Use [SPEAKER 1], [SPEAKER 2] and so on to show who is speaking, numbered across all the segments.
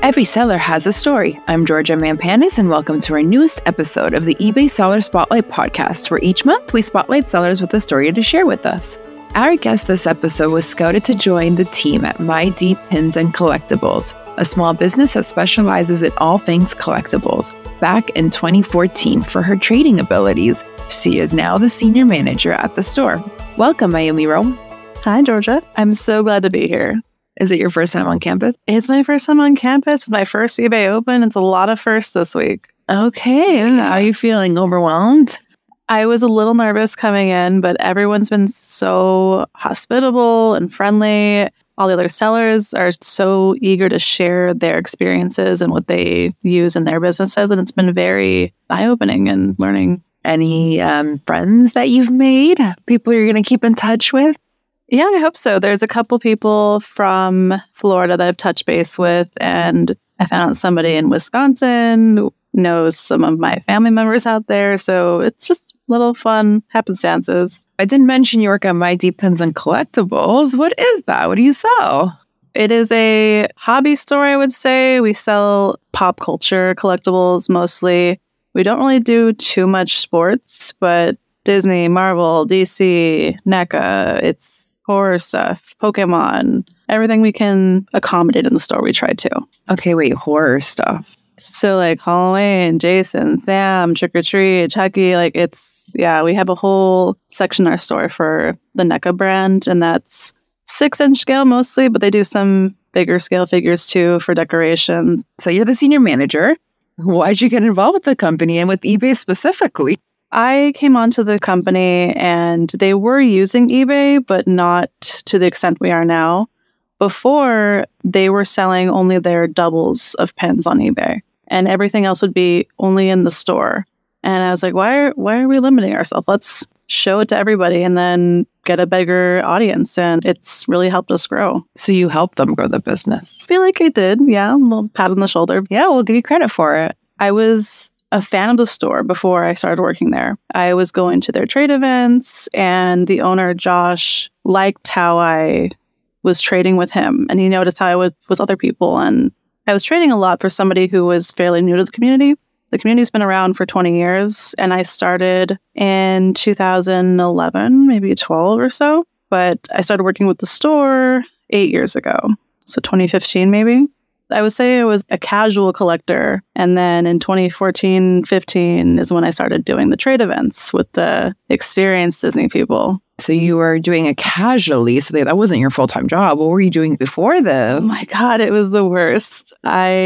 [SPEAKER 1] Every seller has a story. I'm Georgia Mampanis, and welcome to our newest episode of the eBay Seller Spotlight podcast, where each month we spotlight sellers with a story to share with us. Our guest this episode was scouted to join the team at My Deep Pins and Collectibles, a small business that specializes in all things collectibles. Back in 2014 for her trading abilities, she is now the senior manager at the store. Welcome, Mayumi Rome.
[SPEAKER 2] Hi, Georgia. I'm so glad to be here.
[SPEAKER 1] Is it your first time on campus?
[SPEAKER 2] It's my first time on campus. It's my first eBay Open. It's a lot of firsts this week.
[SPEAKER 1] Okay. How are you feeling? Overwhelmed?
[SPEAKER 2] I was a little nervous coming in, but everyone's been so hospitable and friendly. All the other sellers are so eager to share their experiences and what they use in their businesses. And it's been very eye-opening and learning.
[SPEAKER 1] Any friends that you've made? People you're going to keep in touch with?
[SPEAKER 2] Yeah, I hope so. There's a couple people from Florida that I've touched base with, and I found somebody in Wisconsin who knows some of my family members out there. So it's just little fun happenstances.
[SPEAKER 1] I didn't mention you work at My Deep Pins and Collectibles. What is that? What do you sell?
[SPEAKER 2] It is a hobby store, I would say. We sell pop culture collectibles mostly. We don't really do too much sports, but Disney, Marvel, DC, NECA, it's horror stuff, Pokemon, everything we can accommodate in the store, we try to.
[SPEAKER 1] Okay, wait, horror stuff.
[SPEAKER 2] So like Halloween, Jason, Sam, Trick or Treat, Chucky, we have a whole section in our store for the NECA brand, and that's 6-inch scale mostly, but they do some bigger scale figures too for decorations.
[SPEAKER 1] So you're the senior manager. Why'd you get involved with the company and with eBay specifically?
[SPEAKER 2] I came onto the company and they were using eBay, but not to the extent we are now. Before, they were selling only their doubles of pins on eBay, and everything else would be only in the store. And I was like, why are we limiting ourselves? Let's show it to everybody and then get a bigger audience. And it's really helped us grow.
[SPEAKER 1] So you helped them grow the business?
[SPEAKER 2] I feel like I did. Yeah, a little pat on the shoulder.
[SPEAKER 1] Yeah, we'll give you credit for it.
[SPEAKER 2] I was a fan of the store before I started working there. I was going to their trade events, and the owner, Josh, liked how I was trading with him, and he noticed how I was with other people. And I was trading a lot for somebody who was fairly new to the community. The community's been around for 20 years, and I started in 2011, maybe 12 or so. But I started working with the store 8 years ago, so 2015 maybe. I would say I was a casual collector. And then in 2014-15 is when I started doing the trade events with the experienced Disney people.
[SPEAKER 1] So you were doing it casually, so that wasn't your full-time job. What were you doing before this?
[SPEAKER 2] Oh my God, it was the worst.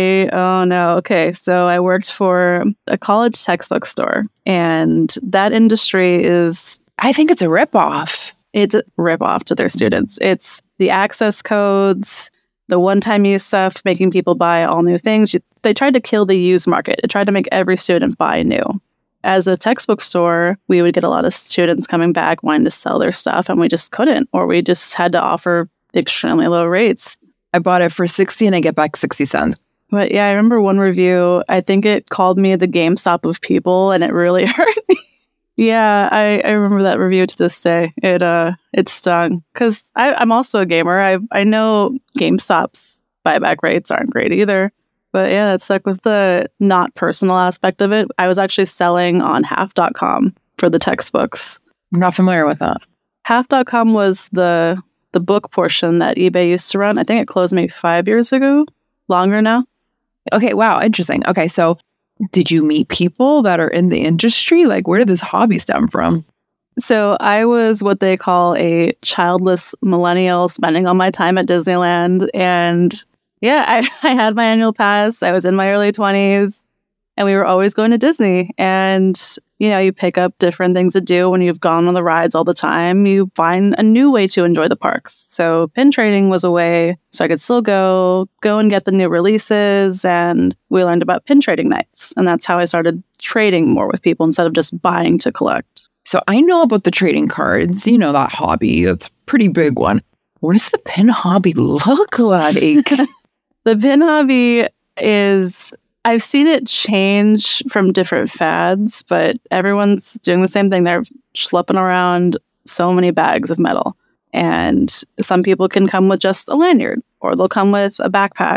[SPEAKER 2] Okay, so I worked for a college textbook store, and that industry is...
[SPEAKER 1] I think it's a ripoff.
[SPEAKER 2] It's a ripoff to their students. It's the access codes, the one-time use stuff, making people buy all new things. They tried to kill the used market. It tried to make every student buy new. As a textbook store, we would get a lot of students coming back wanting to sell their stuff, and we just couldn't, or we just had to offer extremely low rates.
[SPEAKER 1] I bought it for 60 and I get back 60 cents.
[SPEAKER 2] But yeah, I remember one review, I think it called me the GameStop of people, and it really hurt me. Yeah, I remember that review to this day. It stung because I'm also a gamer. I know GameStop's buyback rates aren't great either. But yeah, that stuck with the not personal aspect of it. I was actually selling on half.com for the textbooks.
[SPEAKER 1] I'm not familiar with that.
[SPEAKER 2] Half.com was the book portion that eBay used to run. I think it closed maybe 5 years ago. Longer now.
[SPEAKER 1] Okay, wow, interesting. Okay, so did you meet people that are in the industry? Like, where did this hobby stem from?
[SPEAKER 2] So I was what they call a childless millennial, spending all my time at Disneyland. And yeah, I had my annual pass. I was in my early 20s, and we were always going to Disney. And, you pick up different things to do when you've gone on the rides all the time. You find a new way to enjoy the parks. So pin trading was a way so I could still go and get the new releases. And we learned about pin trading nights. And that's how I started trading more with people instead of just buying to collect.
[SPEAKER 1] So I know about the trading cards, that hobby. That's a pretty big one. What does the pin hobby look like?
[SPEAKER 2] The pin hobby is... I've seen it change from different fads, but everyone's doing the same thing. They're schlepping around so many bags of metal. And some people can come with just a lanyard, or they'll come with a backpack.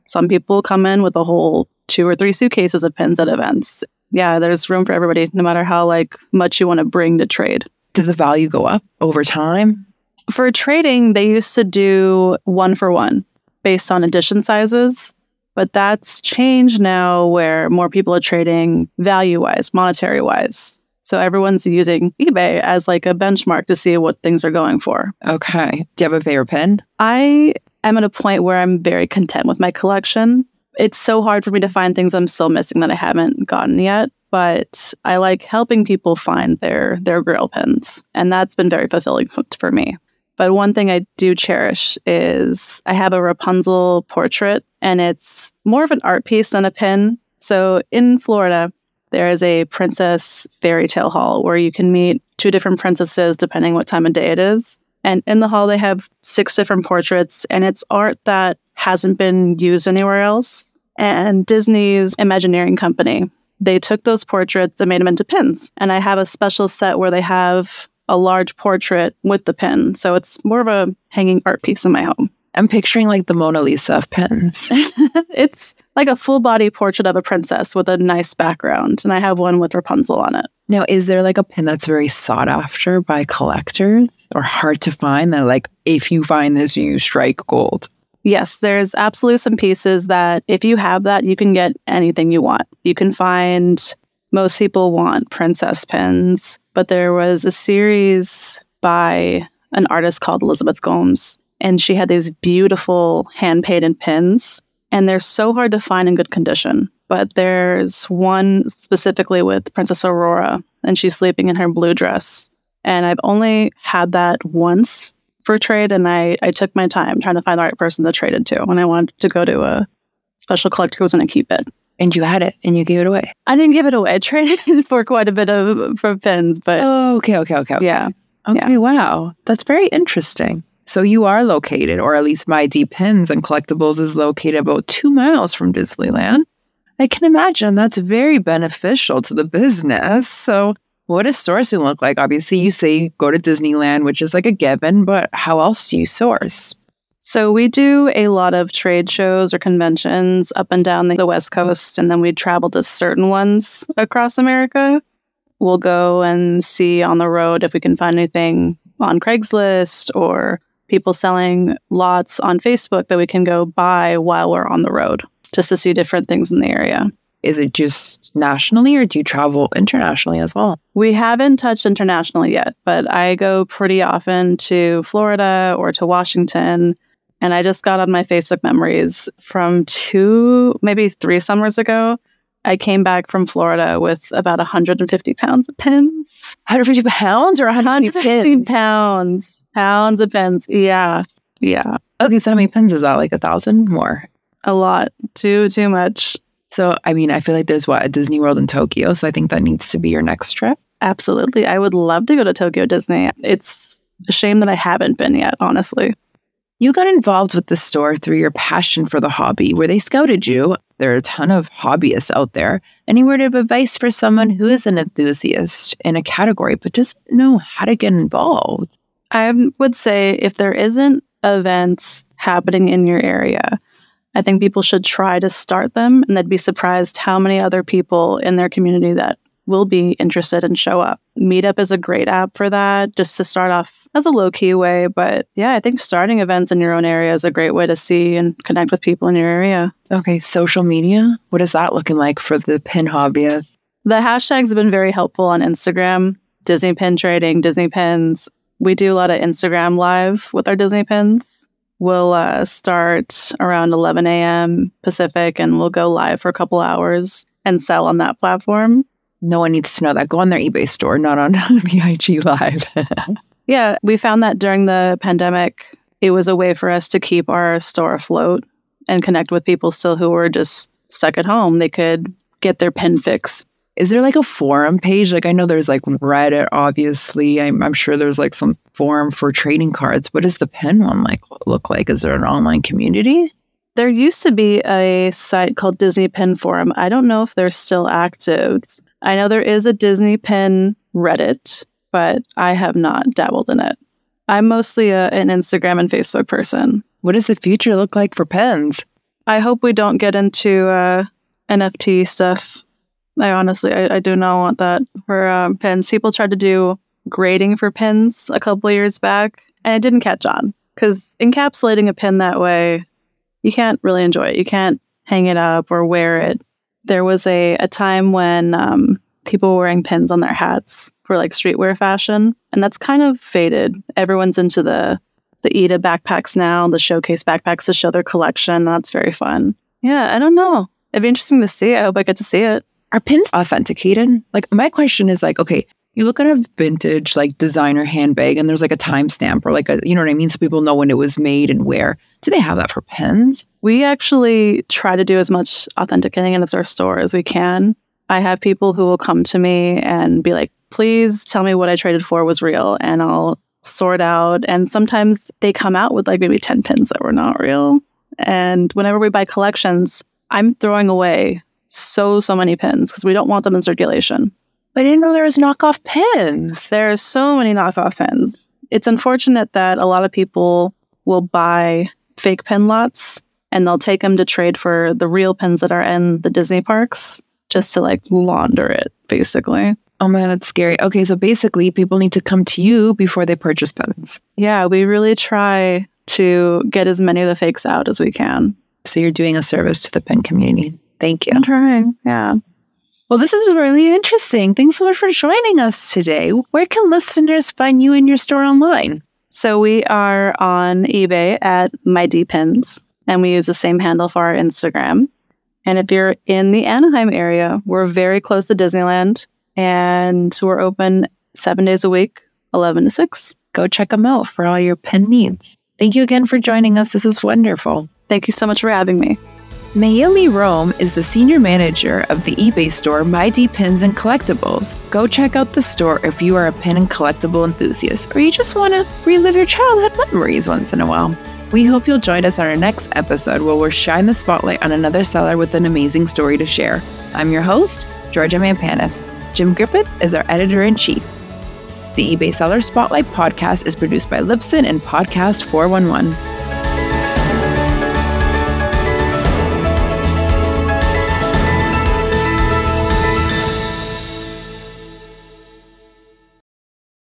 [SPEAKER 2] Some people come in with a whole 2 or 3 suitcases of pins at events. Yeah, there's room for everybody, no matter how much you want to bring to trade.
[SPEAKER 1] Does the value go up over time?
[SPEAKER 2] For trading, they used to do 1-for-1 based on edition sizes, but that's changed now where more people are trading value-wise, monetary-wise. So everyone's using eBay as a benchmark to see what things are going for.
[SPEAKER 1] Okay. Do you have a favorite pin?
[SPEAKER 2] I am at a point where I'm very content with my collection. It's so hard for me to find things I'm still missing that I haven't gotten yet, but I like helping people find their grail pins, and that's been very fulfilling for me. But one thing I do cherish is I have a Rapunzel portrait, and it's more of an art piece than a pin. So in Florida, there is a princess fairy tale hall where you can meet 2 different princesses depending what time of day it is. And in the hall, they have 6 different portraits, and it's art that hasn't been used anywhere else. And Disney's Imagineering company, they took those portraits and made them into pins. And I have a special set where they have a large portrait with the pin. So it's more of a hanging art piece in my home.
[SPEAKER 1] I'm picturing the Mona Lisa of pins.
[SPEAKER 2] It's like a full body portrait of a princess with a nice background. And I have one with Rapunzel on it.
[SPEAKER 1] Now, is there a pin that's very sought after by collectors or hard to find that if you find this, you strike gold?
[SPEAKER 2] Yes, there's absolutely some pieces that if you have that, you can get anything you want. You can find, most people want princess pins, but there was a series by an artist called Elizabeth Gomes, and she had these beautiful hand-painted pins, and they're so hard to find in good condition. But there's one specifically with Princess Aurora, and she's sleeping in her blue dress. And I've only had that once for trade, and I took my time trying to find the right person to trade it to. And I wanted to go to a special collector who was going to keep it.
[SPEAKER 1] And you had it, and you gave it away.
[SPEAKER 2] I didn't give it away. I traded it for quite a bit for pins, but...
[SPEAKER 1] Oh, okay.
[SPEAKER 2] Yeah.
[SPEAKER 1] Okay, yeah. Wow. That's very interesting. So you are located, or at least My D Pins and Collectibles is located about 2 miles from Disneyland. I can imagine that's very beneficial to the business. So what does sourcing look like? Obviously, you say you go to Disneyland, which is a given, but how else do you source?
[SPEAKER 2] So we do a lot of trade shows or conventions up and down the West Coast, and then we travel to certain ones across America. We'll go and see on the road if we can find anything on Craigslist or people selling lots on Facebook that we can go buy while we're on the road, just to see different things in the area.
[SPEAKER 1] Is it just nationally, or do you travel internationally as well?
[SPEAKER 2] We haven't touched internationally yet, but I go pretty often to Florida or to Washington. And I just got on my Facebook memories from 2, maybe 3 summers ago. I came back from Florida with about 150 pounds of pins.
[SPEAKER 1] 150 pounds or 150 pins?
[SPEAKER 2] Pounds. Pounds of pins. Yeah.
[SPEAKER 1] Okay, so how many pins is that? 1,000 more?
[SPEAKER 2] A lot. Too much.
[SPEAKER 1] So, I feel like there's a Disney World in Tokyo, so I think that needs to be your next trip.
[SPEAKER 2] Absolutely. I would love to go to Tokyo Disney. It's a shame that I haven't been yet, honestly.
[SPEAKER 1] You got involved with the store through your passion for the hobby, where they scouted you. There are a ton of hobbyists out there. Any word of advice for someone who is an enthusiast in a category but doesn't know how to get involved?
[SPEAKER 2] I would say if there isn't events happening in your area, I think people should try to start them, and they'd be surprised how many other people in their community that will be interested and show up. Meetup is a great app for that, just to start off as a low-key way. But yeah, I think starting events in your own area is a great way to see and connect with people in your area.
[SPEAKER 1] Okay, social media, what is that looking like for the pin hobbyists?
[SPEAKER 2] The hashtags have been very helpful on Instagram. Disney Pin Trading, Disney Pins. We do a lot of Instagram live with our Disney Pins. We'll start around 11 a.m. Pacific, and we'll go live for a couple hours and sell on that platform.
[SPEAKER 1] No one needs to know that. Go on their eBay store, not on the IG Live.
[SPEAKER 2] Yeah, we found that during the pandemic, it was a way for us to keep our store afloat and connect with people still who were just stuck at home. They could get their pin fix.
[SPEAKER 1] Is there a forum page? I know there's Reddit, obviously. I'm sure there's some forum for trading cards. What does the pin one look like? Is there an online community?
[SPEAKER 2] There used to be a site called Disney Pin Forum. I don't know if they're still active. I know there is a Disney Pin Reddit, but I have not dabbled in it. I'm mostly an Instagram and Facebook person.
[SPEAKER 1] What does the future look like for pins?
[SPEAKER 2] I hope we don't get into NFT stuff. I do not want that for pins. People tried to do grading for pins a couple of years back, and it didn't catch on. Because encapsulating a pin that way, you can't really enjoy it. You can't hang it up or wear it. There was a time when people were wearing pins on their hats for like streetwear fashion, and that's kind of faded. Everyone's into the Ida backpacks now, the showcase backpacks to show their collection. That's very fun. Yeah, I don't know. It'd be interesting to see. I hope I get to see it.
[SPEAKER 1] Are pins authenticated? Like, my question is like, okay, you look at a vintage like designer handbag and there's like a timestamp or like a, you know what I mean? So people know when it was made and where. Do they have that for pins?
[SPEAKER 2] We actually try to do as much authenticating in our store as we can. I have people who will come to me and be like, please tell me what I traded for was real, and I'll sort out. And sometimes they come out with like maybe 10 pins that were not real. And whenever we buy collections, I'm throwing away so many pins because we don't want them in circulation.
[SPEAKER 1] I didn't know there was knockoff pins.
[SPEAKER 2] There are so many knockoff pins. It's unfortunate that a lot of people will buy fake pin lots and they'll take them to trade for the real pins that are in the Disney parks just to like launder it, basically.
[SPEAKER 1] Oh my God, that's scary. Okay, so basically people need to come to you before they purchase pins.
[SPEAKER 2] Yeah, we really try to get as many of the fakes out as we can.
[SPEAKER 1] So you're doing a service to the pin community. Thank you.
[SPEAKER 2] I'm trying, yeah.
[SPEAKER 1] Well, this is really interesting. Thanks so much for joining us today. Where can listeners find you in your store online?
[SPEAKER 2] So we are on eBay at MyDpins, and we use the same handle for our Instagram. And if you're in the Anaheim area, we're very close to Disneyland, and we're open 7 days a week, 11 to 6.
[SPEAKER 1] Go check them out for all your pin needs. Thank you again for joining us. This is wonderful.
[SPEAKER 2] Thank you so much for having me.
[SPEAKER 1] Mayeli Rome is the senior manager of the eBay store MyDpins and Collectibles. Go check out the store if you are a pin and collectible enthusiast or you just want to relive your childhood memories once in a while. We hope you'll join us on our next episode where we'll shine the spotlight on another seller with an amazing story to share. I'm your host, Georgia Mampanis. Jim Griffith is our editor-in-chief. The eBay Seller Spotlight podcast is produced by Libsyn and Podcast 411.